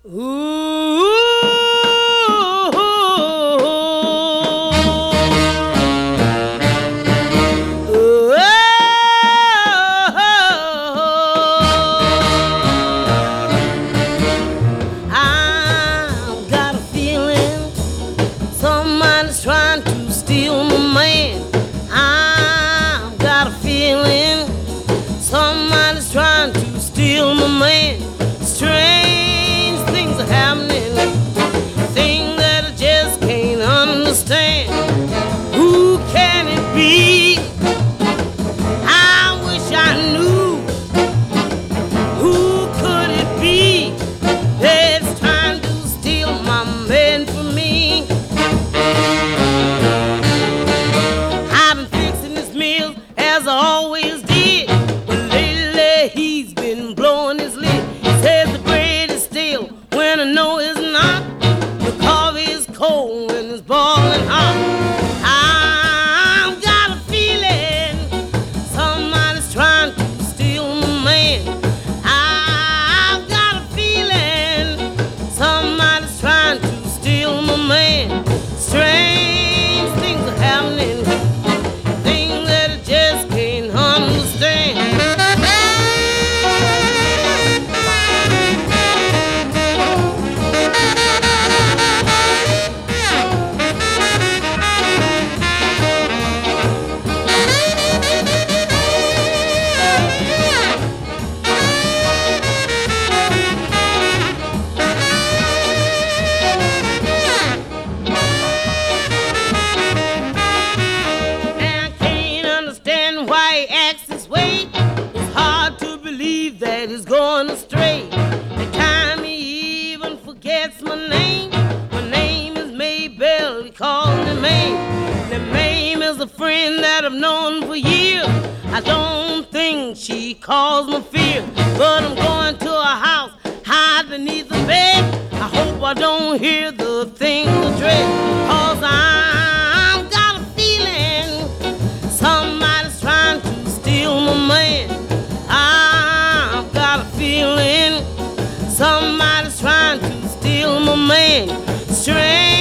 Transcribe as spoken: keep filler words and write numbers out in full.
Ooh, I've got a feeling somebody's trying to steal my man. I've got a feeling somebody's trying to steal my man. Strange things are happening, things that I just can't understand. Who can it be? I wish I knew. Who could it be that's trying to steal my man from me? I've been fixing this meal as I always did, but lately he's been blowing his lid. He says the bread is stale when I know it's not. The coffee is cold and it's boiling hot. I've got a feeling somebody's trying to steal my man. I've got a feeling somebody's trying to steal my man. Strange things are happening, things that I just can't understand. And I can't understand why he acts this way. It's hard to believe that he's going astray. The time he even forgets my name. My name is Maybell, he calls me May. The May is a friend that I've known for years. I don't think she calls me fear, but I'm going to her house, hide beneath the bed. I hope I don't hear the things of dread, cause I've got a feeling somebody's trying to steal my man. I've got a feeling somebody's trying to steal my man. Strange